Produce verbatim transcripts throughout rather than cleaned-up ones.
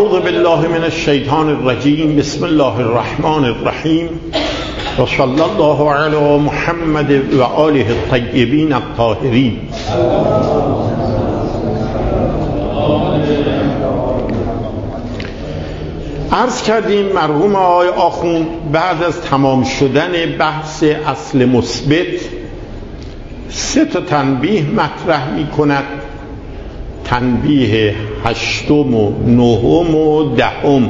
اعوذ بالله من الشیطان الرجیم. بسم الله الرحمن الرحیم و صلی الله علی محمد و آله الطیبین الطاهرین. عرض کردیم مرحوم آقای آخوند بعد از تمام شدن بحث اصل مثبت سه تا تنبیه مطرح می کند. تنبیه هشتم و نهم و دهم.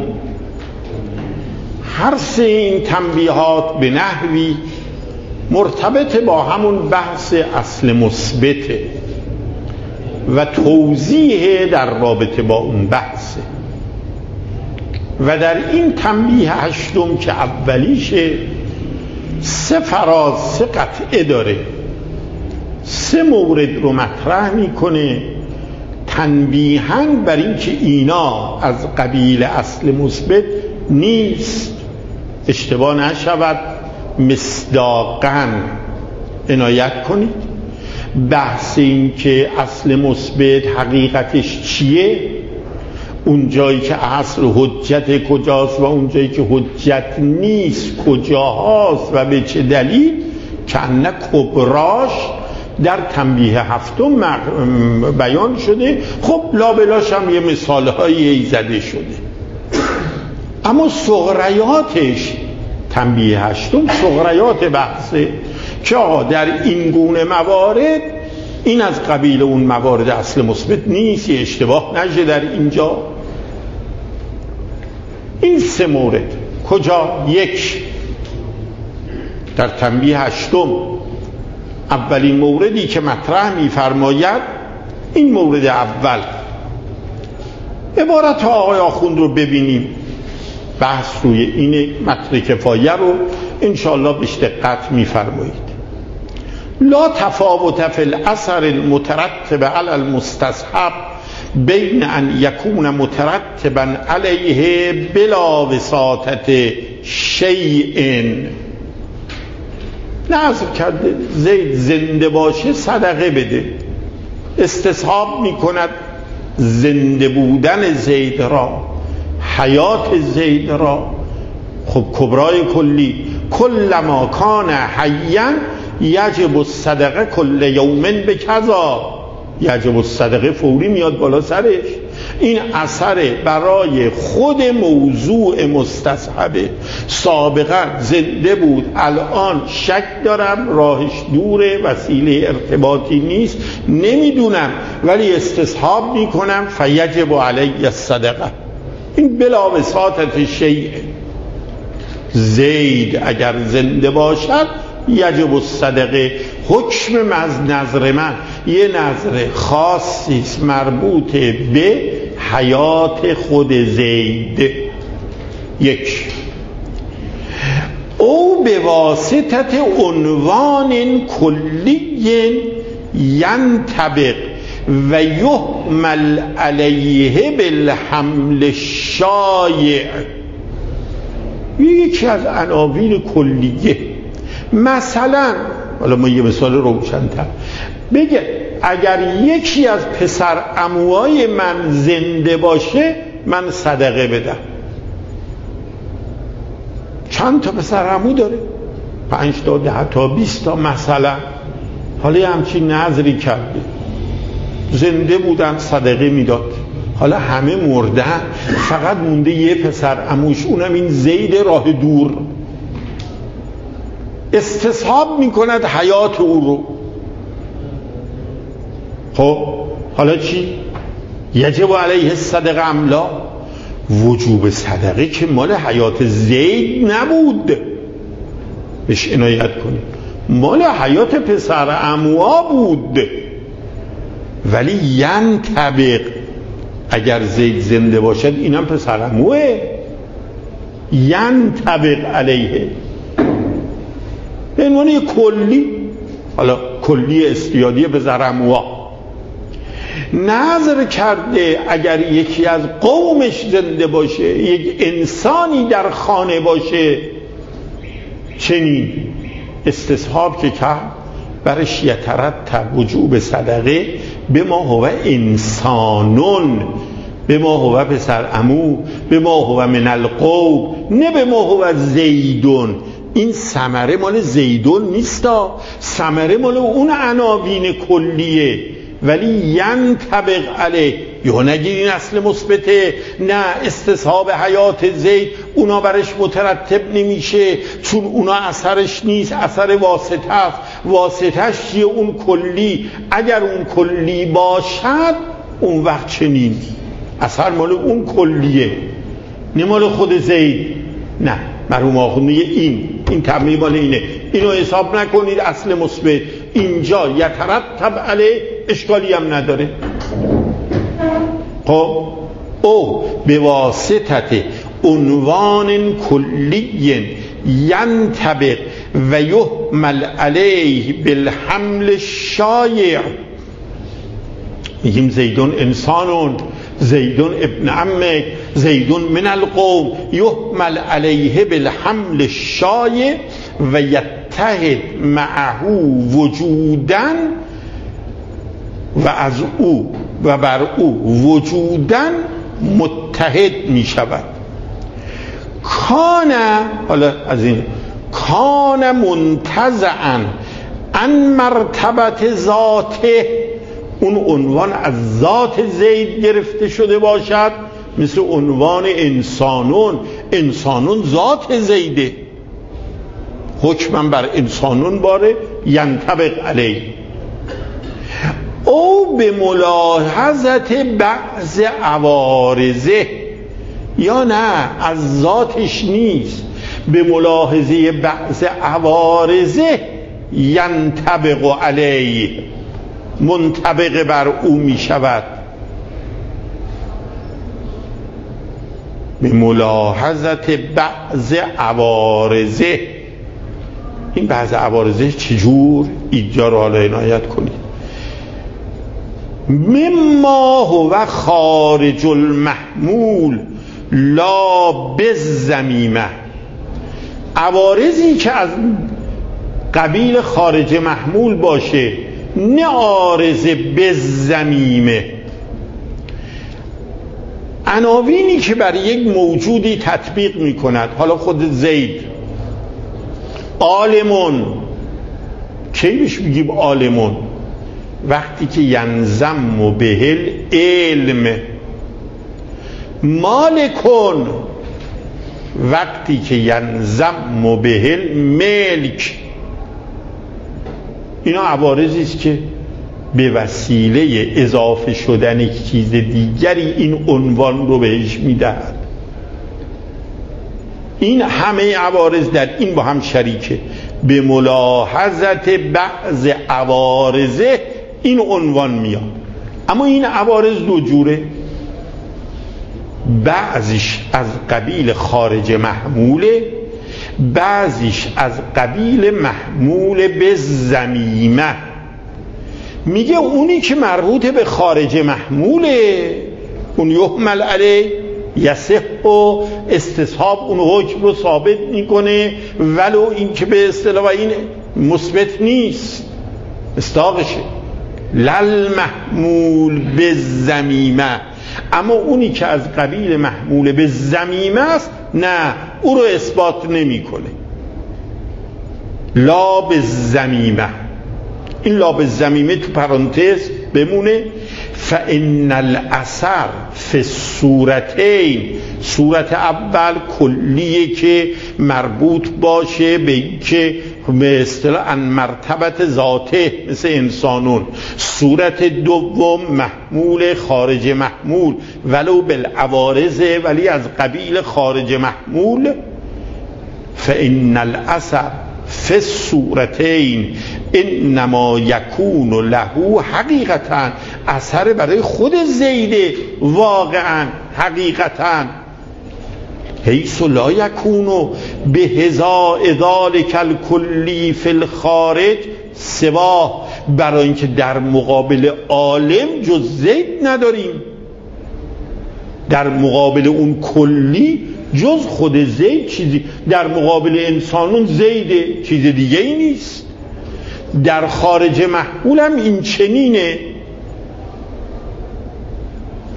هر سه این تنبیهات به نحوی مرتبط با همون بحث اصل مثبته و توضیح در رابطه با اون بحثه. و در این تنبیه هشتم که اولیشه سه فراز سه قطعه داره، سه مورد رو مطرح میکنه تنبیهاً بر این که اینا از قبیل اصل مثبت نیست، اشتباه نشود، مصداقاً عنایت کنید. بحث این که اصل مثبت حقیقتش چیه، اون جایی که اصل حجت کجاست و اون جایی که حجت نیست کجاست و به چه دلیل، که انه کبراش در تنبیه هفتم بیان شده. خب لابلاش هم یه مثال هایی زده شده، اما صغریاتش تنبیه هشتم صغریات بحثه که در این گونه موارد این از قبیل اون موارد اصل مثبت نیست، یه اشتباه نشه در اینجا. این سه مورد کجا؟ یک، در تنبیه هشتم اولین موردی که مطرح می‌فرماید این مورد اول. عبارت آقای آخوند رو ببینیم، بحث روی این متن کفایه رو انشاءالله به دقت می‌فرمایید. لا تفاوت فی الاثر المترتب علی المستصحب بین ان یکون مترتبا علیه بلا وساطت شیء. نظر کرده زید زنده باشه صدقه بده، استصحاب میکند زنده بودن زید را، حیات زید را. خب کبرای کلی کلما کان حیا یجب الصدقه کل یوم بکذا، یجب الصدقه فوری میاد بالا سرش. این اثر برای خود موضوع مستصحبه، سابقا زنده بود، الان شک دارم راهش دوره، وسیله ارتباطی نیست، نمیدونم، ولی استصحاب میکنم فیجب علی الصدقه. این بلا وساطت شیء. زید اگر زنده باشد یجب الصدقه. حکم از نظر من یه نظر خاصی است مربوط به حیات خود زید. یک، او به واسطت عنوان کلی ینطبق و یحمل علیه بالحمل الشایع. یکی از عناوین کلیه. مثلا حالا ما یه مثال روشن‌تر بگه، اگر یکی از پسر عموهای من زنده باشه من صدقه بدم. چند تا پسر عمو داره؟ پنج تا، ده تا، بیست تا مثلا. حالا همچین نظری کرده، زنده بودن صدقه میداد، حالا همه مردن، فقط مونده یه پسر عموش، اونم این زید راه دور. استصحاب میکند حیات او رو. خب حالا چی؟ یجب علیه الصدقه املا. وجوب صدقه که مال حیات زید نبود، بهش عنایت کنید، مال حیات پسر عموها بود. ولی ینطبق، اگر زید زنده باشد اینم پسر عموه، ینطبق علیه به عنوان کلی. حالا کلی استیادی به زرموها نظر کرده اگر یکی از قومش زنده باشه، یک انسانی در خانه باشه، چنین استصحاب که کرد برش یترتب وجوب صدقه به ما هو انسانون به ما هو پسر عمو، به ما هو من القوم، نه به ما هو زیدون. این ثمره مال زیدون نیستا، ثمره مال اون عناوین کلیه. ولی ینطبق علیه، یا نگید این اصل مثبته، نه استصحاب حیات زید اونا برش مترتب نمیشه چون اونا اثرش نیست، اثر واسطه است. واسطهش چیه؟ اون کلی. اگر اون کلی باشد اون وقت چنین اثر مال اون کلیه، نه مال خود زید. نه، مرحوم آخوند میگه این این تمرین مال اینه، اینو حساب نکنید اصل مثبت. اینجا یترتب علیه اشکالی هم نداره. خب او به واسطه عنوان کلی ینطبق و یحمل علیه بالحمل شایع. میگیم زیدون انسانون، زیدون ابن عمک، زیدون من القوم، یحمل علیه بالحمل الشایع و یتحد معه وجودن و از او و بر او وجودن متحد می شود. کان، حالا از این کان منتزعا عن مرتبت ذاته، اون عنوان از ذات زید گرفته شده باشد، مثل عنوان انسانون. انسانون ذات زیده، حکمم بر انسانون باره، ینطبق علیه. او به ملاحظت بعض عوارضه، یا نه از ذاتش نیست، به ملاحظه بعض عوارضه ینطبق علیه، منطبق بر او می شود. به ملاحظت بعض عوارضه. این بعض عوارضه چجور؟ اینجا رو حالا عنایت کنید. مما هو خارج المحمول لا بالذمیمه، عوارضی که از قبیل خارج محمول باشه، نه عارض بالذمیمه. عناوینی که بر یک موجودی تطبیق می کند، حالا خود زید عالمون، کی بهش میگیم عالمون؟ وقتی که ینضم به علم. مالکون، وقتی که ینضم به ملک. اینا عوارضی است که به وسیله اضافه شدن یک چیز دیگری این عنوان رو بهش میدهد. این همه عوارض در این با هم شریکه. به ملاحظت بعض عوارضه این عنوان میاد. اما این عوارض دو جوره، بعضیش از قبیل خارج محموله، بعضیش از قبیل محمول به ضمیمه. میگه اونی که مربوط به خارج محموله اون یحمل علیه، یصح و استصحاب اون حکم رو ثابت میکنه، ولو این که به اصطلاح این مثبت نیست، استاقشه لل محمول به ضمیمه. اما اونی که از قبیل محمول به ضمیمه است، نه، او رو اثبات نمیکنه. لا به ضمیمه، این لا به ضمیمه تو پرانتز بمونه. فان الاثر فی الصورتین، صورت اول کلیه که مربوط باشه به این که به اصطلاح ان مرتبت ذاته مثل انسانون. صورت دوم محمول خارج محمول ولو بالعوارض، ولی از قبیل خارج محمول. فان الاثر فی الصورتین انما یکون له حقیقتا، اثر برای خود زیده واقعا حقیقتا، حیث لا یکون به هزاء ذلک الکلی فی الخارج سوا، برای اینکه در مقابل عالم جز زید نداریم، در مقابل اون کلی جز خود زید چیزی، در مقابل انسانون زیده، چیز دیگه ای نیست. در خارج محمول هم این چنینه.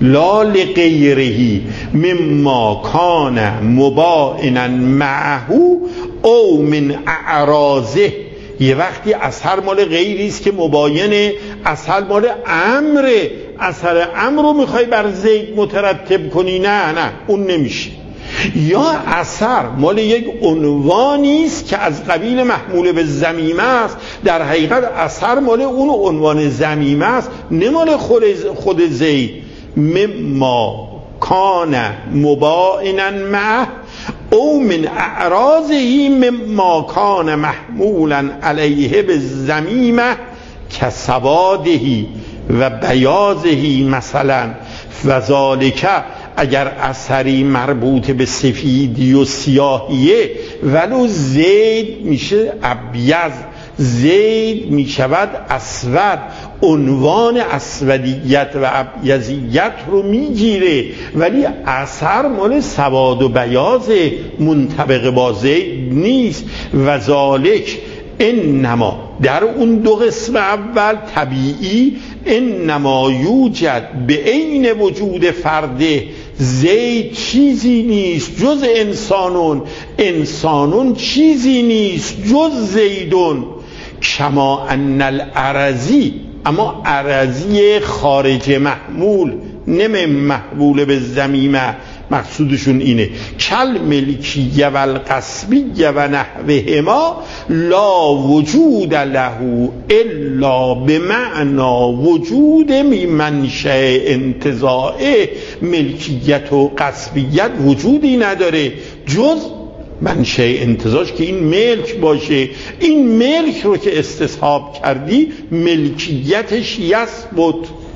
لا لغیره مما کان مبائنا معه او من اعراضه. یه وقتی اثر مال غیری است که مباینه، اثر مال امره، اثر امر رو میخوای بر زید مترتب کنی، نه نه اون نمیشه. یا اثر مال یک عنوانی است که از قبیل محمول به ضمیمه است، در حقیقت اثر مال اون عنوان ضمیمه است، نه مال خود زید. مما کان مبائنا معه او من اعراضه مما کان محمولا علیه بالضمیمه کسواده و بیاضه مثلا. و ذالک اگر اثری مربوط به سفیدی و سیاهیه ولو زید میشه ابیض، زید میشود اسود، عنوان اسودیت و ابیضیت رو میگیره، ولی اثر مال سواد و بیاض منطبق با زید نیست. و ذالک انما در اون دو قسم اول طبیعی انما یوجد به عین وجود فرده. زید چیزی نیست جز انسانون، انسانون چیزی نیست جز زیدون. کما ان الارضی، اما ارضی خارج محمول نمی محمول به ضمیمه، مقصودشون اینه کل ملکیه و القصبیه و نحوهما لا وجود له الا به معنا وجود منشأ انتزاعه. ملکیت و قصبیت وجودی نداره جز منشأ انتزاعش که این ملک باشه. این ملک رو که استصحاب کردی ملکیتش یثبت.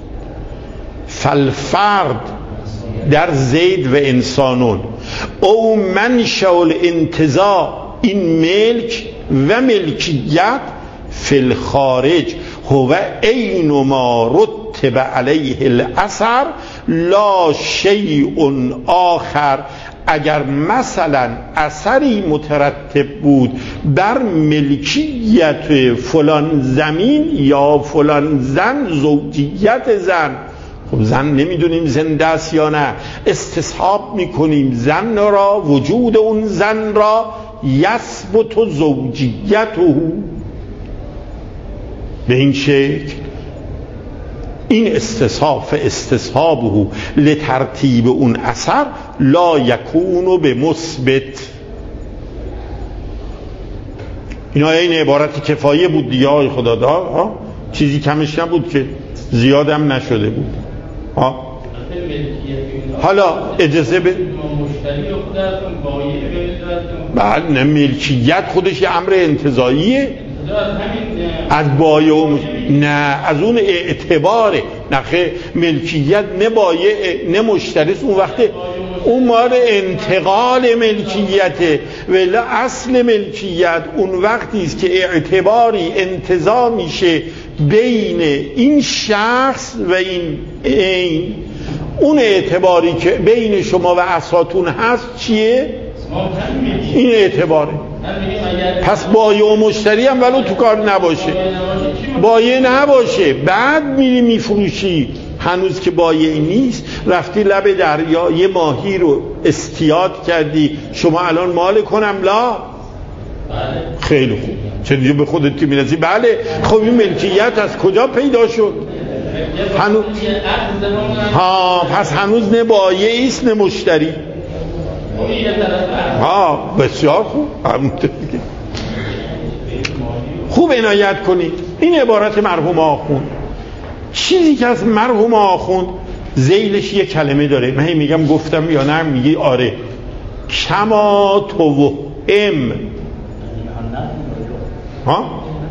فالفرد در زید و انسانون او منشأ الانتزاع، این ملک و ملکیت فی الخارج هو عین ما رتب علیه الاثر لا شیء آخر. اگر مثلا اثری مترتب بود بر ملکیت فلان زمین یا فلان زن، زوجیت زن، خب زن نمیدونیم زنده است یا نه، استصحاب میکنیم زن را، وجود اون زن را، یثبت زوجیته به این شکل. این استصحاب استصحابه لترتیب اون اثر لا یکون به مثبت. اینا این عبارت کفایه بود دیگه آقای خداداد، چیزی کمش نبود که زیادم نشده بود. ها حالا اجازه به بعد نه ملکیت خودش یه امر انتزاعیه از بایه و نه از اون اعتباره. نخه ملکیت نه بایه نه مشتری، اون وقت اون مال انتقال ملکیته، ولی اصل ملکیت اون وقتی است که اعتباری انتزاع میشه بین این شخص و این این اون اعتباری که بین شما و اساتون هست چیه؟ این اعتباره. پس بایه و مشتری هم ولو تو کار نباشه، بایه نباشه بعد میری میفروشی، هنوز که بایه نیست، رفتی لب دریا یه ماهی رو اصطیاد کردی، شما الان مال کنم لا؟ خیلی خوب. چه دیگه به خودت که میرسی؟ بله. خب این ملکیت از کجا پیدا شد؟ هنوز ها پس هنوز نه بایه ایست نه مشتری. ها بسیار خوب. خوب عنایت کنید. این عبارت مرحوم آخوند، چیزی که از مرحوم آخوند ذیلش یه کلمه داره، من میگم گفتم یا نه؟ میگی آره. کما توهم. ها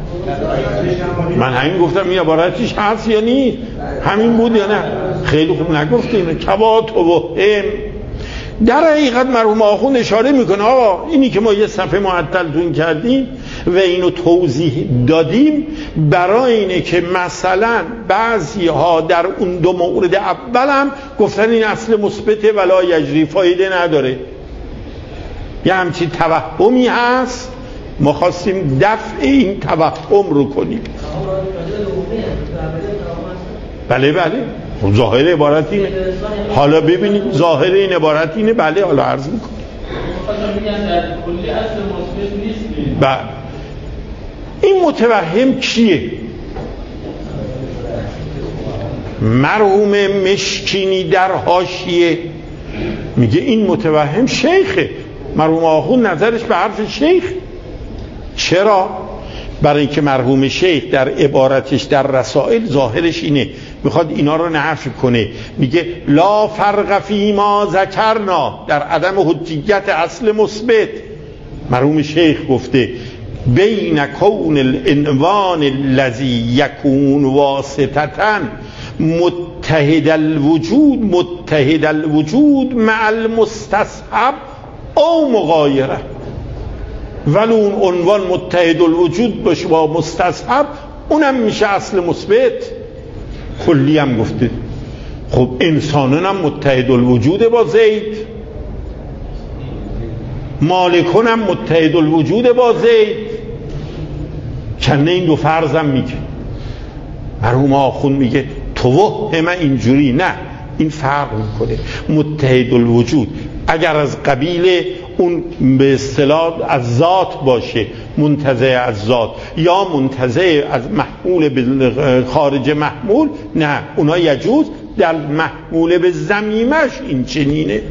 من همین گفتم این عبارتش هست یا نیست؟ همین بود یا نه؟ خیلی خوب نگفتیم. کما توهم در حقیقت مرحوم آخوند اشاره میکنه آقا اینی که ما یه صفحه معطلتون کردیم و اینو توضیح دادیم برای اینه که مثلا بعضی ها در اون دو مورد اولم گفتن این اصل مثبته ولا یجری، فایده نداره، یه همچین توهمی هست، ما خواستیم دفع این توهم رو کنیم. بله بله ظاهر عبارت اینه. حالا ببینید ظاهر این عبارت اینه. بله حالا عرض میکنم. بله این متوهم کیه؟ مرحوم مشکینی در حاشیه میگه این متوهم شیخه. مرحوم آخوند نظرش به حرف شیخ. چرا؟ برای اینکه مرحوم شیخ در عبارتش در رسائل ظاهرش اینه، میخواد اینا رو نفی کنه. میگه لا فرق فی ما ذکرنا، در عدم حجیت اصل مثبت. مرحوم شیخ گفته بین کون العنوان الذی یکون واسطة متحد الوجود متحد الوجود مع المستصحب او مغایره. ولو اون عنوان متحد الوجود باشه با مستصحب، اونم میشه اصل مثبت. کلی هم گفته. خب انسانان هم متحد الوجود با زید، مالکون هم متحد الوجود با زید. کنه این دو فرضم میگه. مرحوم آخوند میگه توهم اینجوری نه، این فرق میکنه. متحد الوجود اگر از قبیل اون به اصطلاح از ذات باشه، منتزع از ذات، یا منتزع از محمول به خارج محمول، نه اونا یجوز. در محمول به ضمیمش این چنینه.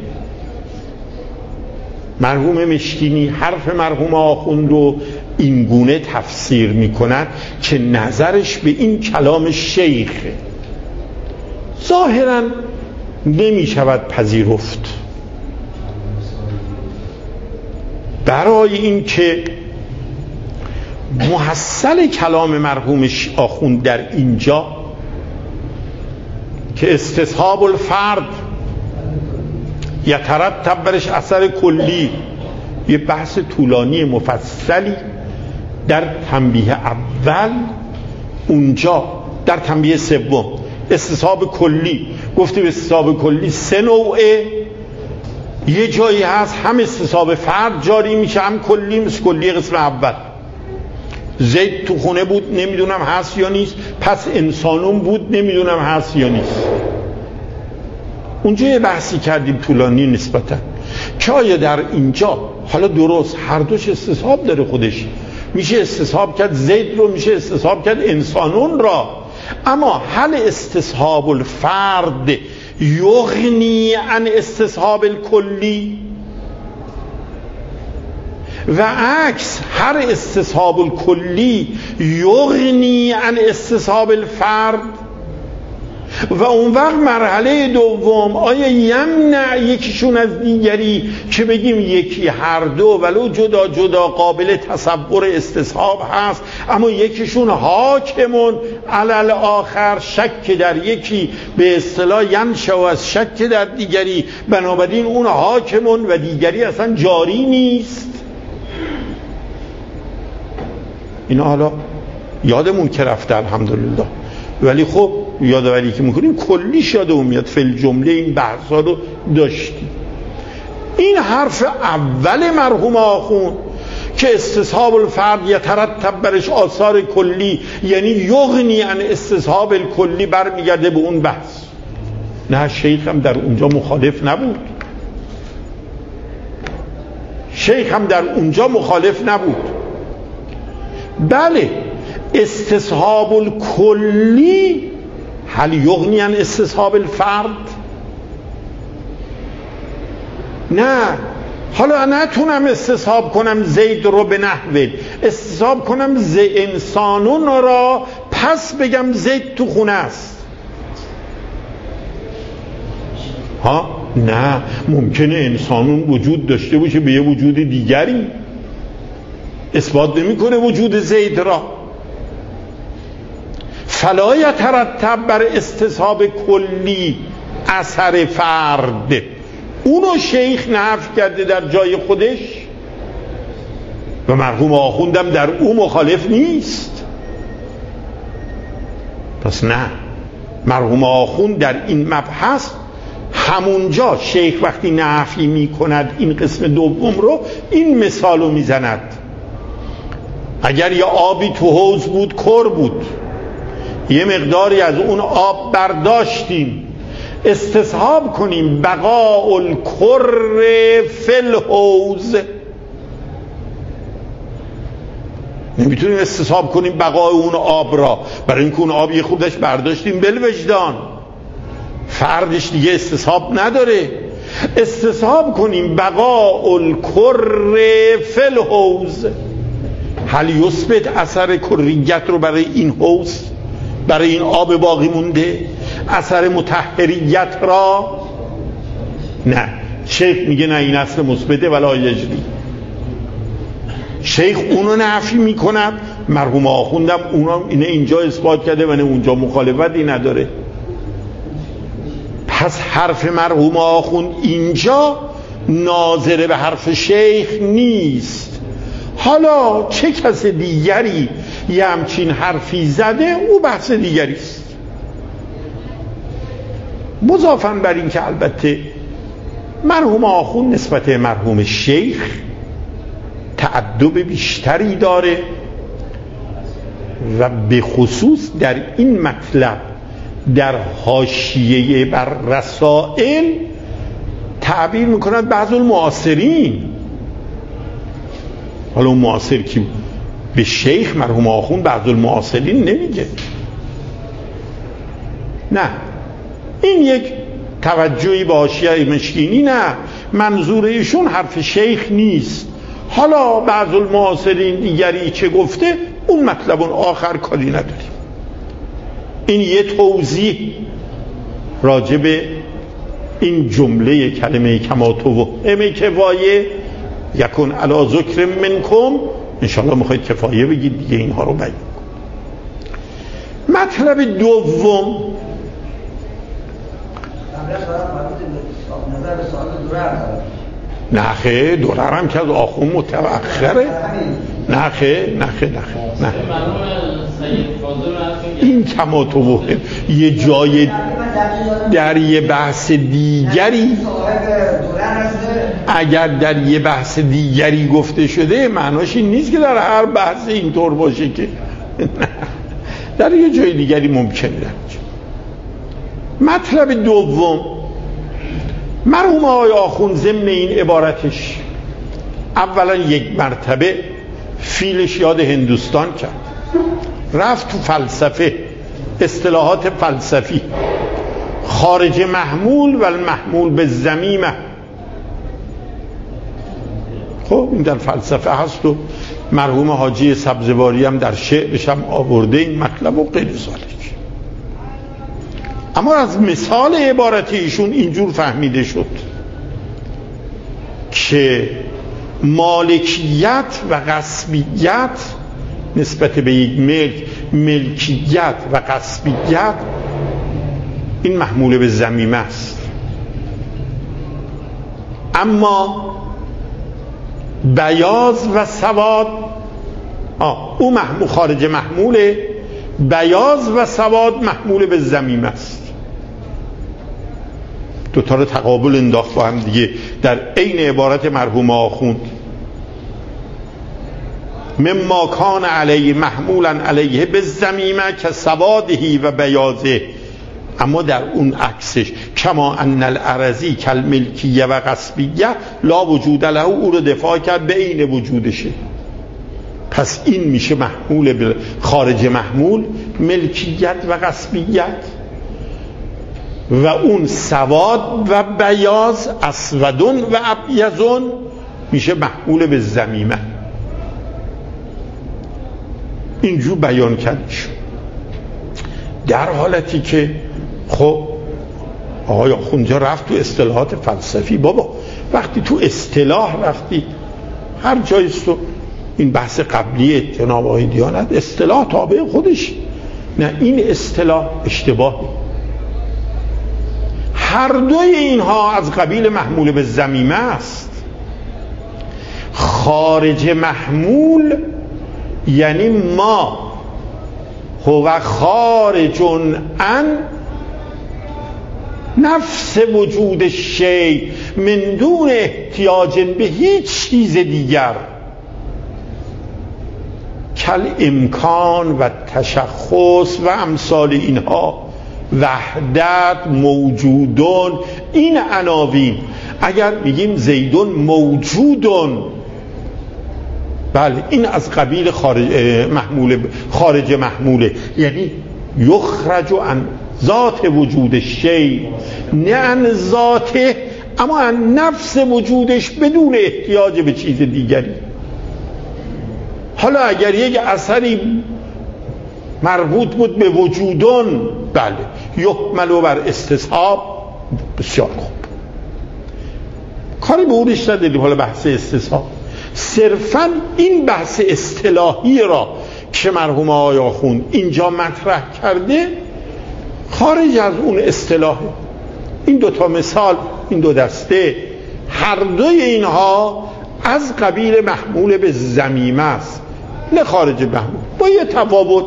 مرحوم مشکینی حرف مرحوم آخوند رو این گونه تفسیر میکنن که نظرش به این کلام شیخه. ظاهرا نمیشود پذیرفت. برای این که محصل کلام مرحوم آخوند در اینجا که استصحاب الفرد یترتب برش اثر کلی، یه بحث طولانی مفصلی در تنبیه اول، اونجا در تنبیه سوم استصحاب کلی گفتیم استصحاب کلی سه نوعه. یه جایی هست هم استصحاب فرد جاری میشه هم کلی، مثل کلی قسم اول. زید تو خونه بود نمیدونم هست یا نیست، پس انسانون بود نمیدونم هست یا نیست. اونجا یه بحثی کردیم طولانی نسبتا که آیا در اینجا حالا درست هر دوش استصحاب داره خودش، میشه استصحاب کرد زید رو، میشه استصحاب کرد انسانون را، اما هل استصحاب الفرد یغنی عن استصحاب الکلی و عکس هر استصحاب الکلی یغنی عن استصحاب الفرد؟ و اون وقت مرحله دوم آیا یمنع یکیشون از دیگری که بگیم یکی هر دو ولو جدا جدا قابل تصور استصحاب هست، اما یکیشون حاکمون علل آخر، شک در یکی به اصطلاح ینشأ از شک در دیگری، بنابراین اون حاکمون و دیگری اصلا جاری نیست. اینا حالا یادمون که رفته الحمدلله، ولی خب یادآوری که میکنیم کلیش یادمون میاد. فل جمله این بحثا رو داشتیم. این حرف اول مرحوم آخوند که استصحاب الفرد یترتب برش آثار کلی، یعنی یغنی عن استصحاب الکلی، برمیگرده به اون بحث. نه شیخ هم در اونجا مخالف نبود. شیخ هم در اونجا مخالف نبود. بله استصحاب الکلی هل یغنی عن استصحاب الفرد؟ نه. حالا نتونم استصحاب کنم زید رو به نحوه، استصحاب کنم ز انسانون را، پس بگم زید تو خونه است. ها نه، ممکنه انسانون وجود داشته باشه به یه وجود دیگری، اثبات نمی کنه وجود زید را. فلا یترتب بر استصحاب کلی اثر فرد. اونو شیخ نفی کرده در جای خودش و مرحوم آخوندم در او مخالف نیست. پس نه، مرحوم آخوند در این مبحث همونجا شیخ وقتی نفی می کند این قسم دوم رو، این مثال رو می زند. اگر یا آبی تو حوض بود کر بود، یه مقداری از اون آب برداشتیم، استصحاب کنیم بقاء الکر فی الحوض. نمیتونیم استصحاب کنیم بقای اون آب را، برای اینکه اون آب یه خودش برداشتیم بالوجدان، فردش دیگه استصحاب نداره. استصحاب کنیم بقاء الکر فی الحوض. هل یثبت اثر کریت رو برای این حوض، برای این آب باقی مونده، اثر مطهریت را؟ نه. شیخ میگه نه، این اصل مثبته ولا یجری. شیخ اونو نفی میکند، مرحوم آخوندم اونو اینه اینجا اثبات کرده و نه اونجا مخالفتی نداره. پس حرف مرحوم آخوند اینجا ناظر به حرف شیخ نیست. حالا چه کس دیگری یه همچین حرفی زده، او بحث دیگری است. مضافاً بر این که البته مرحوم آخوند نسبت مرحوم شیخ تأدب بیشتری داره و به خصوص در این مطلب در حاشیه بر رسائل تعبیر میکند بعض المعاصرین. حالا اون معاصر کی؟ به شیخ مرحوم آخوند بعض المعاصرین نمیگه. نه، این یک توجهی به حاشیه مشکینی، نه، منظور ایشون حرف شیخ نیست. حالا بعض المعاصرین دیگری چه گفته، اون مطلب اون آخر کاری نداریم. این یه توضیح راجع به این جمله کلمه کما توهمه کفایه یکن علی ذکر منکم. انشاءالله میخواید کفایه بگید دیگه، اینها رو بیان. مطلب دوم نخه دولار هم که از آخون متوخره. نخه نخه نخه نه، این کما توهم یه جای در یه بحث دیگری، اگر در یه بحث دیگری گفته شده معناش این نیست که در هر بحث اینطور باشه که در یه جای دیگری ممکنه. مطلب دوم، مرحوم آقای آخوند ضمن این عبارتش اولا یک مرتبه فیلش یاد هندوستان کرد، رفت تو فلسفه، اصطلاحات فلسفی، خارج محمول و المحمول به زمیمه. خب این در فلسفه هست و مرحوم حاجی سبزواری هم در شعرش هم آورده این مطلب و غیر ذالک. اما از مثال عبارت ایشون اینجور فهمیده شد که مالکیت و غصبیت نسبت به یک ملک، ملکیت و غصبیت این محمول به ضمیمه است. اما بیاض و سواد آه او محمول خارج محموله، بیاض و سواد محمول به ضمیمه است. دوتا رو تقابل انداخت با هم دیگه در عین عبارت مرحوم آخوند. مما کان علیه محمولا علیه به ضمیمه که سوادهی و بیاضه. اما در اون عکسش کما ان الارضی کل ملکیه و غصبیه لا وجود له، او رو دفاع کرد به عین وجودشه. پس این میشه محمول خارج محمول، ملکیت و غصبیت، و اون سواد و بیاض اسودون و ابیضون میشه محمول به ضمیمه. اینجور بیان کردش در حالتی که خب آقای آخوندجا رفت تو اصطلاحات فلسفی. بابا وقتی تو اصطلاح رفتی هر جایست، تو این بحث قبلی جناب آقای دیانت اصطلاح تابع خودش، نه این اصطلاح اشتباهی. هر دوی اینها از قبیل محمول به ضمیمه است. خارج محمول یعنی ما هو خارج عن نفس وجود شی من دون احتیاج به هیچ چیز دیگر، کل امکان و تشخص و امثال اینها، وحدت، موجودون، این عناوین. اگر میگیم زیدون موجودون، بله این از قبیل خارج محمول، خارج محموله، یعنی یخرج عن ذات وجود شی، نه عن ذاته، اما عن نفس وجودش بدون احتیاج به چیز دیگری. حالا اگر یک اثری مربوط بود به وجودون، بله یحمل بر استصحاب، بسیار خوب، کاری به اونش نداریم. حالا بحث استصحاب صرفا این بحث اصطلاحی را که مرحوم آقای آخوند اینجا مطرح کرده خارج از اون اصطلاحه. این دوتا مثال، این دو دسته، هر دوی اینها از قبیل محمول به ضمیمه است، نه خارج محمول، با یه تفاوت.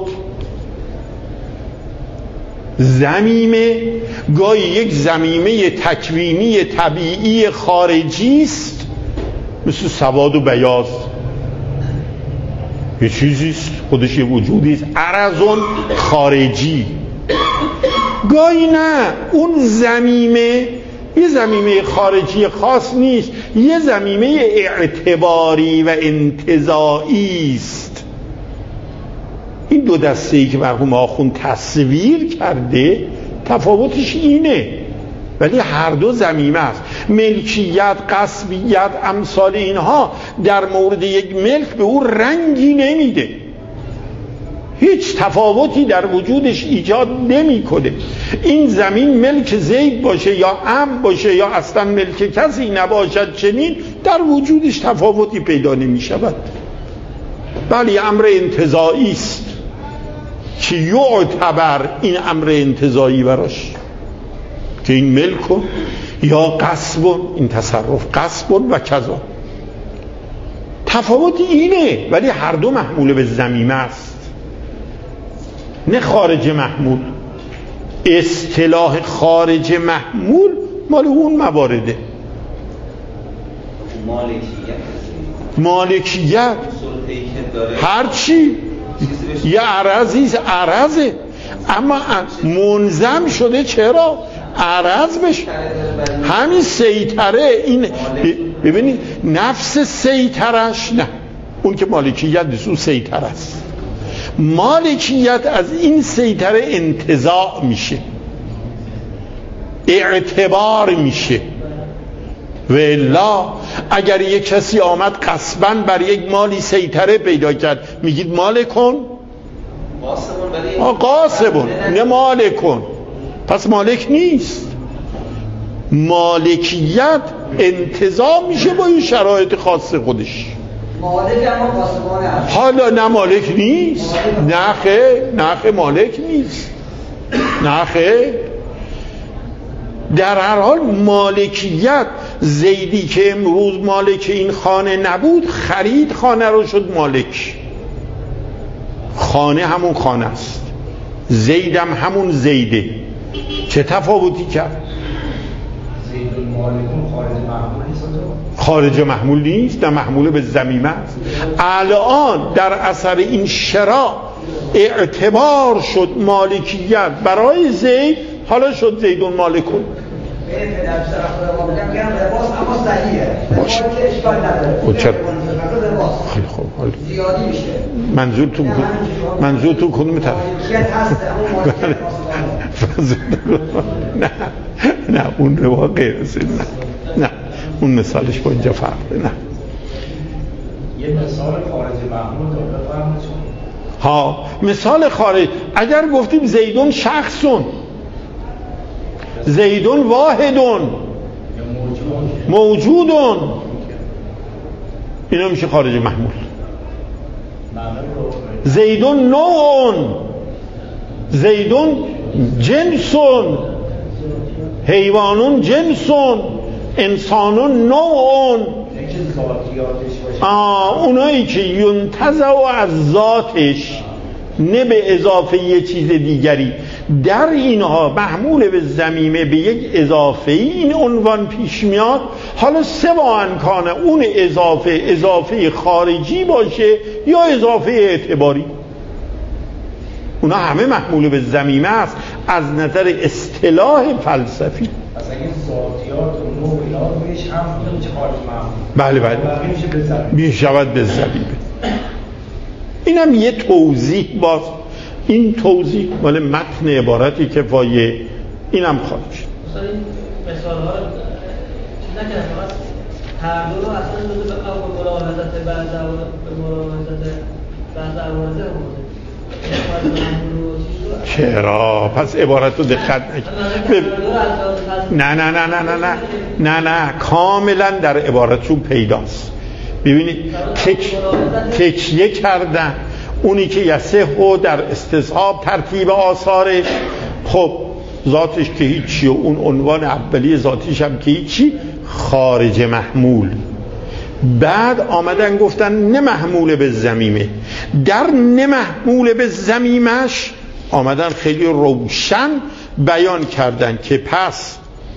ضمیمه گاهی یک ضمیمه تکوینی طبیعی خارجی است، مثل سواد و بیاض، یه چیزیست خودش، یه وجودیست، عرضون خارجی. گاهی نه، اون ضمیمه یه ضمیمه خارجی خاص نیست، یه ضمیمه اعتباری و انتزاعی است. این دو دسته‌ای که مرحوم آخوند تصویر کرده تفاوتش اینه، ولی هر دو ضمیمه است. ملکیت، غصبیت، امثال اینها در مورد یک ملک به او رنگی نمیده، هیچ تفاوتی در وجودش ایجاد نمیکنه. این زمین ملک زید باشه یا ام باشه یا اصلا ملک کسی نباشد، چنین در وجودش تفاوتی پیدا نمی شود. بلی امر انتزاعی است که یعتبر این امر انتزاعی براش، که این ملک یا غصب، این تصرف غصب و کذا. تفاوت اینه، ولی هر دو محمول به ضمیمه است، نه خارج محمول. اصطلاح خارج محمول مال اون موارده. مالکیت مالکیت هرچی یه عرضی عرضه، اما منظم شده. چرا؟ عرض بشه. همین سیطره، این ببینید نفس سیطرش، نه اون که مالکیت نیست، اون سیطره است. مالکیت از این سیطره انتزاع میشه، اعتبار میشه. و الا اگر یک کسی آمد قصباً بر یک مالی سیطره پیدا کرد، میگید مالکون؟ قاسبون، نه مالکون، پس مالک نیست. مالکیت انتزاع میشه با این شرایط خاص خودش. مالک اما قاسمانه هست. حالا نه مالک نیست، نخه نخه مالک نیست، نخه. در هر حال مالکیت، زیدی که امروز مالک این خانه نبود، خرید خانه رو شد مالک. خانه همون خانه است، زیدم همون زیده. چه تفاوتی کرد؟ زید المالکون خارج محمول نیست، خارج محمول نیست، نه محمول به ضمیمه است. الان در اثر این شراء اعتبار شد مالکیت برای زید، حالا شد زیدون مالکون. ببین پدر پسر خود ما میگم میگم لباس اما صحیحه، لباس اشکال نداره. خیلی خوب، حالا زیادی میشه. منظور تو منظور تو کدوم طرف؟ مالکیت هست اما مالکیت نه نه اون روا غیر است، نه نه اون مثالش با اینجا فرق نه. یه مثال خارج محمول رو بفرمایید. ها مثال خارج، اگر گفتیم زیدون شخصون، زیدون واحدون، موجودون، اینا میشه خارج محمول. زیدون نوعون، زیدون جنسون، حیوانون جنسون، انسانون نوعون. آه اونایی که ینتزع از ذاتش نه به اضافه یه چیز دیگری. در اینها محمول به ضمیمه به یک اضافه این عنوان پیش میاد. حالا سواء کان اون اضافه اضافه خارجی باشه یا اضافه اعتباری، اونا همه محمول به ضمیمه است از نظر اصطلاح فلسفی. مثلا این ذاتیات و نوع اینا رویش هم میشه خارج بله محمول. بله میشه به ضمیمه. میشود به ضمیمه. اینم یه توضیح، باز این توضیح مال متن عبارتی کفایه، اینم خارج. مثلا این مثال ها رو چیز نکنه، فقط هر دو رو اصلا جزو به اول ملاحظت بعد به ملاحظت بعد عوارضه بوده. چرا؟ پس عبارت رو دقت نکن. نه نه نه نه نه نه نه نه کاملا در عبارتشون پیداست. ببینید تک تکیه کردن اونی که یسه و در استصحاب ترتیب آثارش، خب ذاتش که هیچی و اون عنوان اولی ذاتیش هم که هیچی، خارج محمول. بعد آمدن گفتن نه محمول به ضمیمه. در نه محمول به ضمیمش آمدن خیلی روشن بیان کردن که پس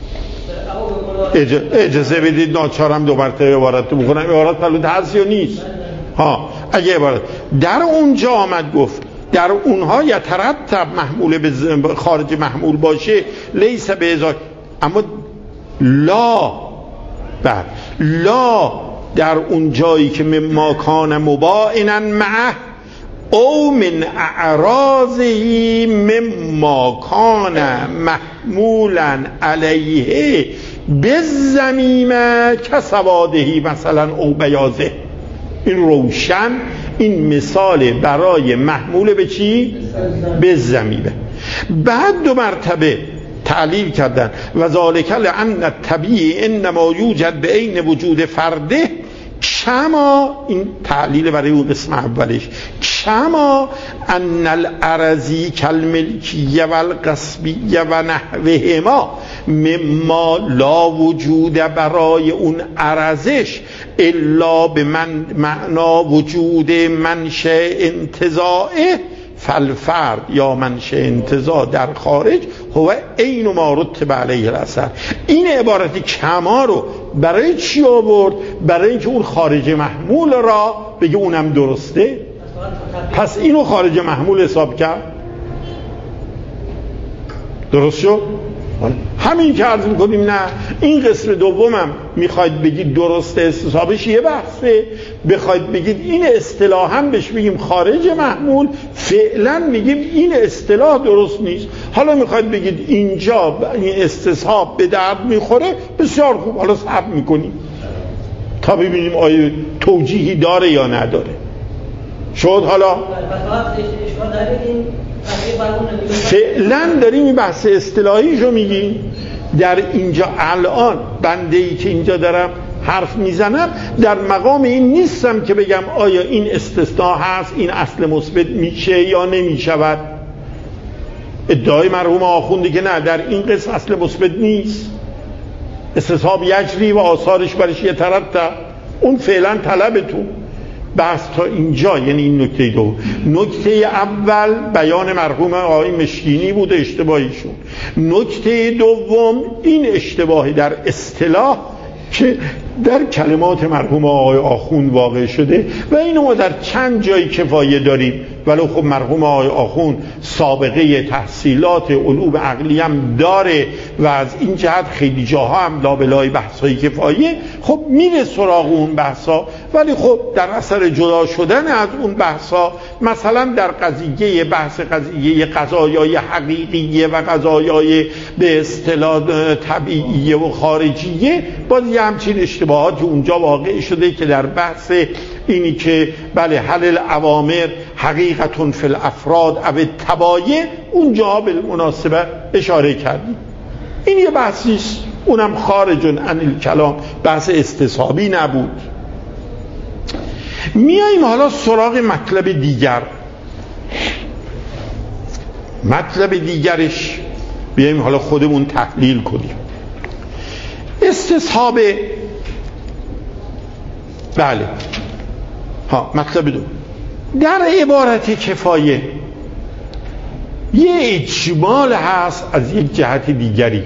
اجازه بدید ناچارم دو مرتبه عبارت رو بکنم. عبارت پلوت هست یا نیست؟ ها اگه عبارت در اونجا آمد گفت در اونها یترتب محمول به خارج محمول باشه لیس به ازای، اما لا بعد لا در اون جایی که مما کان مبائنا معه او من اعراضه مما کان محمولا علیه بالضمیمه کسوادهی مثلا او بیازه. این روشن این مثال برای محمول به چی؟ به ضمیمه. بعد دو مرتبه تعلیل کردن و ذالک لان الطبیعی انما یوجد به عین وجود فرده کما، این تعلیل برای اون قسم اولش، کما ان الارضی کالملکیه والقصبیه و نحوهما مما لا وجود برای اون ارزش الا به من معنا وجود منشأ انتزاعه فالفرد یا منشأ انتزاع در خارج هو عین ما رتب علیه الاثر. این عبارت کما رو برای چی آورد؟ برای اینکه اون خارج محمول را بگه اونم درسته. پس اینو خارج محمول حساب کرد، درست شد؟ همین که عرض میکنیم نه این قسم دومم میخواید بگید درسته استصحابش یه بحثه، بخواید بگید این اصطلاح هم بهش بگیم خارج محمول، فعلا میگیم این اصطلاح درست نیست. حالا میخواید بگید اینجا این استصحاب به درد میخوره، بسیار خوب، حالا صبر میکنیم تا ببینیم آیا توجیهی داره یا نداره. شد حالا فعلا داریم این بحث اصطلاحیشو میگیم. در اینجا الان بنده ای که اینجا دارم حرف میزنم در مقام این نیستم که بگم آیا این استثناء هست، این اصل مثبت میشه یا نمیشود. ادعای مرحوم آخوندی که نه در این قسم اصل مثبت نیست، استصحاب یجری و آثارش برش یترتب، اون فعلا طلبتون. بحث تا اینجا، یعنی این نکته دو. نکته اول بیان مرحوم آقای مشکینی بود اشتباهیشون. نکته دوم این اشتباهی در اصطلاح که در کلمات مرحوم آقای آخوند واقع شده و اینو ما در چند جای کفایه داریم. ولی خب مرحوم آقای آخوند سابقه تحصیلات علوم عقلی هم داره و از این جهت خیلی جاها هم لابلای بحثای کفایه خب میره سراغ اون بحثا، ولی خب در اثر جدا شدن از اون بحثا مثلا در قضیه بحث قضیه قضایای حقیقیه و قضایای به اصطلاح طبیعیه و خارجیه باز یه همچین اشتباهاتی اونجا واقع شده که در بحث اینی که بله حل الاوامر حقیقتون فی الافراد او تبایع اونجا بالمناسبه اشاره کردیم. این یه بحثیست، اونم خارج عن الکلام، بحث استصحابی نبود. میاییم حالا سراغ مطلب دیگر. مطلب دیگرش بیاییم حالا خودمون تحلیل کنیم. استصحاب بله ها مطلب دو در عبارت کفایه یه اجمال هست از یک جهت دیگری.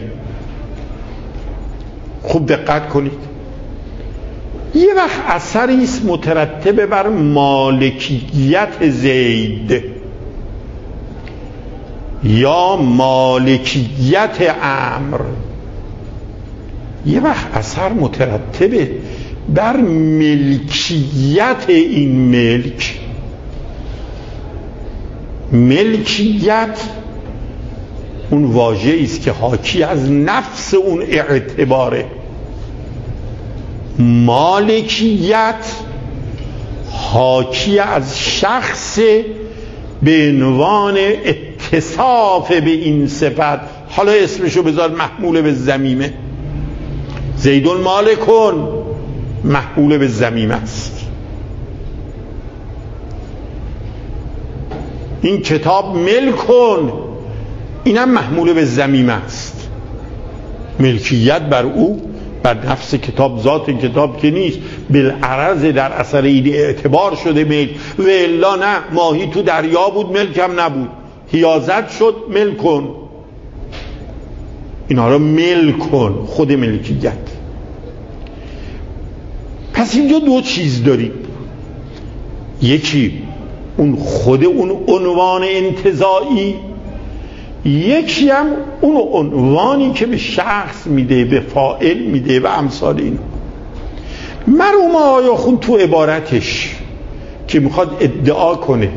خوب دقت کنید، یه وقت اثری است مترتب بر مالکیت زید یا مالکیت امر، یه وقت اثر مترتبه بر ملکیت این ملک. ملکیت اون واژه‌ای است که حاکی از نفس اون اعتباره. مالکیت حاکی از شخص به عنوان اتصاف به این صفت. حالا اسمشو بذار محمول به ضمیمه، زیدون مالکون محمول به ضمیم است. این کتاب ملکون اینم محمول به ضمیم است. ملکیت بر او، بر نفس کتاب، ذات کتاب که نیست، بالعرض در اثر این اعتبار شده ملک. و الا نه، ماهی تو دریا بود ملکم نبود، حیازت شد ملکون. اینا رو ملکون، خود ملکیت. پس اینجا دو چیز داریم، یکی اون خود اون عنوان انتزاعی، یکی هم اون عنوانی که به شخص میده، به فاعل میده و امثال این. مرحوم آیاخون تو عبارتش که میخواد ادعا کنه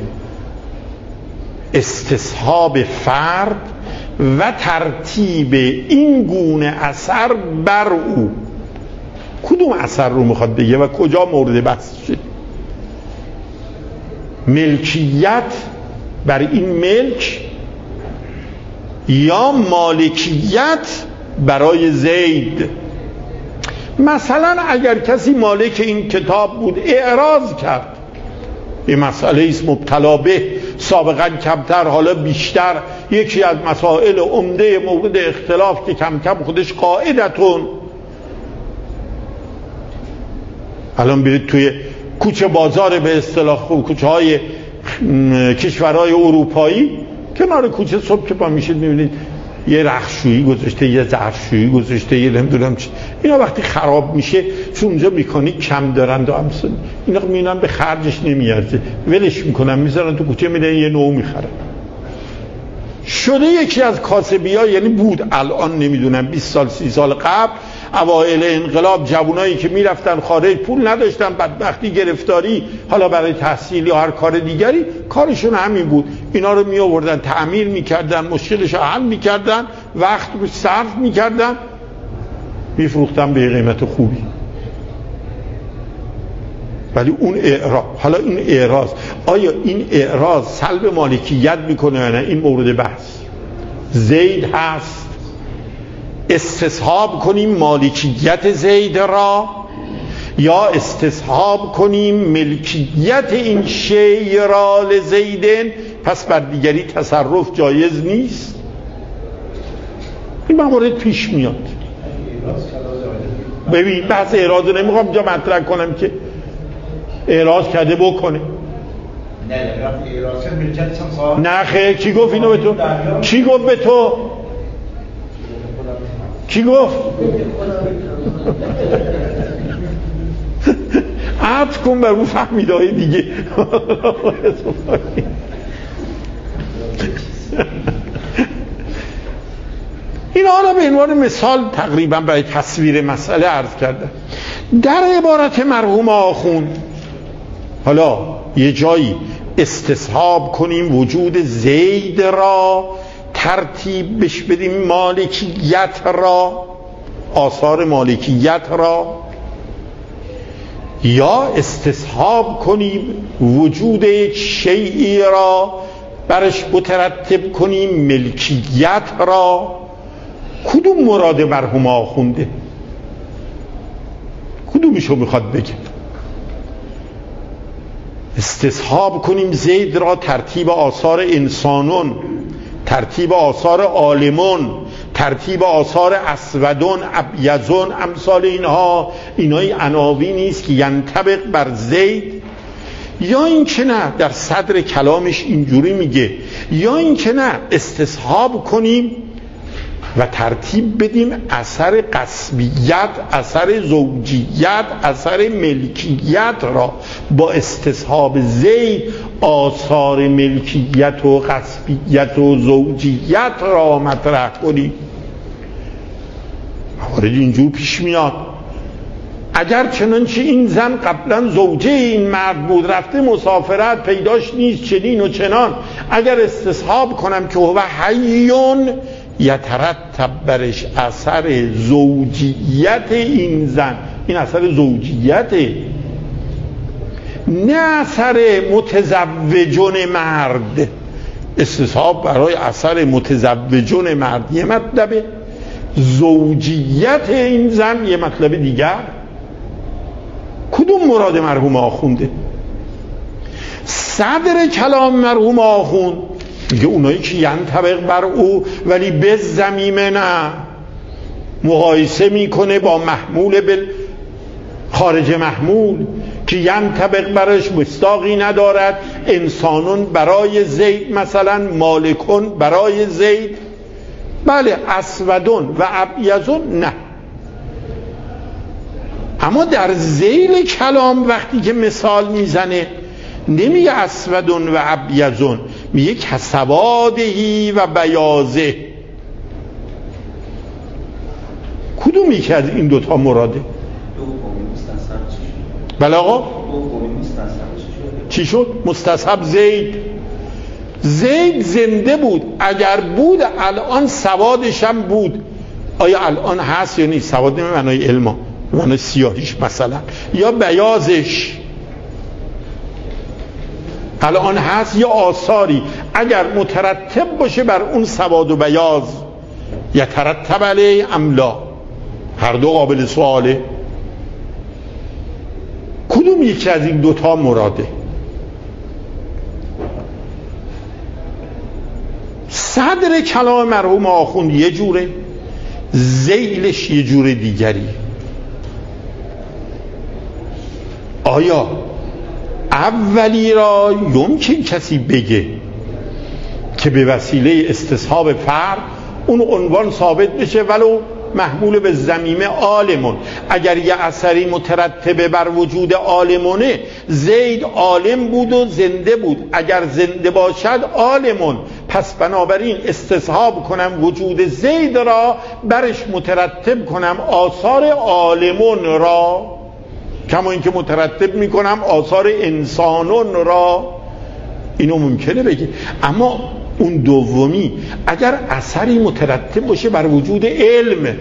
استصحاب فرد و ترتیب این گونه اثر بر او، کدوم اثر رو میخواد بگه و کجا مورد بحث شد؟ ملکیت بر این ملک یا مالکیت برای زید؟ مثلا اگر کسی مالک این کتاب بود اعراض کرد، این مسئله است مبتلا به، سابقا کمتر حالا بیشتر، یکی از مسائل عمده مورد اختلاف که کم کم خودش قاعدتون. الان برید توی کوچه بازار به اصطلاح کوچه های کشورهای اروپایی، کنار کوچه صبح که پا میشید میبینید یه رختشویی گذاشته، یه ظرفشویی گذاشته، یه نمیدونم چی. اینا وقتی خراب میشه چون اونجا میکانیک کم دارند و امثال اینا میبینن به خرجش نمیارزه، ولش میکنن میذارن تو کوچه، میدن یه نوع میخرن. شده یکی از کاسبی‌ها، یعنی بود الان نمیدونم بیست سال سی سال قبل اوایل انقلاب، جوانایی که میرفتن خارج پول نداشتن، بدبختی گرفتاری، حالا برای تحصیل یا هر کار دیگری، کارشون همین بود، اینا رو می آوردن تعمیر میکردن، مشکلش حل میکردن، وقت رو صرف میکردن، میفروختن به قیمت خوبی. ولی اون اعراض، حالا این اعراض، آیا این اعراض سلب مالکیت میکنه یا نه؟ این مورد بحث. زید هست، استصحاب کنیم مالکیت زید را یا استصحاب کنیم ملکیت این شی را لزیدن، پس بر دیگری تصرف جایز نیست. این مورد پیش میاد. ببین بحث اعراض رو نمیخوام جا مطرح کنم که اعراض کرده بکنه. نه خیر، کی گفت اینو به تو؟ کی گفت به تو؟ کی گفت؟ عطف کن بر اون فهمیده های دیگه. این حالا به عنوان مثال تقریبا برای تصویر مسئله عرض کردم. در عبارت مرحوم آخون حالا یه جایی استصحاب کنیم وجود زید را، ترتیب بش بدیم مالکیت را، آثار مالکیت را، یا استصحاب کنیم وجود شیئی را، برش مترتب کنیم ملکیت را. کدوم مراد مرحوم آخونده؟ کدومشو میخواد بگه؟ استصحاب کنیم زید را، ترتیب آثار انسانون، ترتیب آثار عالمون، ترتیب آثار اسودون، ابیضون، امثال اینها، اینای عناوینی است که ینطبق بر زید یا این که نه در صدر کلامش اینجوری میگه، یا این که نه استصحاب کنیم و ترتیب بدیم اثر قصبیت، اثر زوجیت، اثر ملکیت را با استصحاب زید آثار ملکیت و قصبیت و زوجیت را مطرح کنیم. موارد اینجور پیش میاد. اگر چنانچه این زن قبلا زوجه این مرد بود، رفته مسافرت، پیداش نیست، چنین و چنان، اگر استصحاب کنم که هو حیون یترتب برش اثر زوجیت این زن، این اثر زوجیته، نه اثر متزوجون مرد. استصحاب برای اثر متزوجون مرد یه مطلبه، زوجیت این زن یه مطلب دیگر. کدوم مراد مرحوم آخونده؟ صدر کلام مرحوم آخوند میگه اونایی که ینطبق بر او ولی به زمیمه نه، مقایسه میکنه با محمول بل خارج محمول که ینطبق برش مستاقی ندارد. انسانون برای زید مثلا، مالکون برای زید، بله، اسودون و ابیضون نه. اما در ذیل کلام وقتی که مثال میزنه نمیگه اسودون و ابیضون، میگه کسوادهی و بیازه. کدومی که از این دوتا مراده؟ بله آقا چی شد؟ مستصحب زید. زید زنده بود، اگر بود الان سوادش هم بود. آیا الان هست یا نیست؟ سواد نمی معنای علما، معنای سیاهیش مثلا، یا بیازش الان هست، یا آثاری اگر مترتب باشه بر اون سواد و بیاز، یترتب علیه ام لا، هر دو قابل سواله. کدوم یکی از این دوتا مراده؟ صدر کلام مرحوم آخوند یه جوره، ذیلش یه جور دیگری. آیا اولی را یمکن کسی بگه که به وسیله استصحاب فرد اون عنوان ثابت بشه ولو محمول به ضمیمه عالمون؟ اگر یه اثری مترتبه بر وجود عالمونه، زید عالم بود و زنده بود، اگر زنده باشد عالمون، پس بنابراین استصحاب کنم وجود زید را، برش مترتب کنم آثار عالمون را، کما اینکه مترتب میکنم آثار انسانون را. اینو ممکنه بگی. اما اون دومی اگر اثری مترتب باشه بر وجود علم،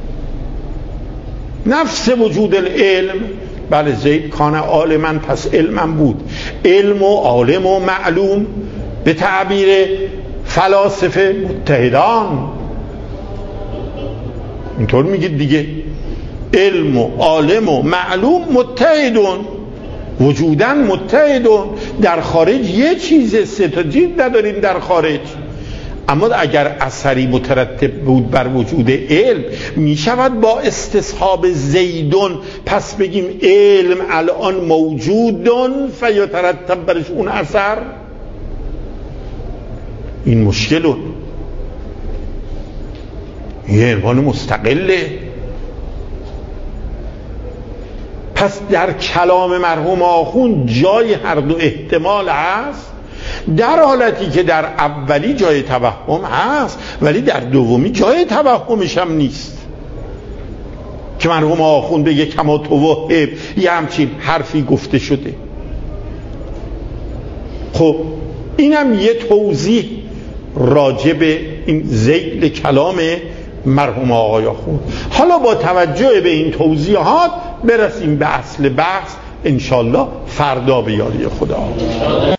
نفس وجود العلم، بله زید کان عالمن، پس علمم بود، علم و عالم و معلوم به تعبیر فلاسفه متحدان، اینطور میگید دیگه، علم و عالم و معلوم متحدون، وجودن متحدون. در خارج یه چیز، سه تا چیز نداریم در خارج. اما اگر اثری مترتب بود بر وجود علم، می شود با استصحاب زیدون پس بگیم علم الان موجودون فیترتب برش اون اثر؟ این مشکلون، یه عنوان مستقله. پس در کلام مرحوم آخوند جای هر دو احتمال هست، در حالتی که در اولی جای توهم هست ولی در دومی جای توهمش هم نیست که مرحوم آخوند بگه کما توهم یه همچین حرفی گفته شده. خب اینم یه توضیح راجع به این ذیل کلام مرحوم آقای آخوند. حالا با توجه به این توضیحات برسیم به اصل بحث انشالله فردا به یاری خدا.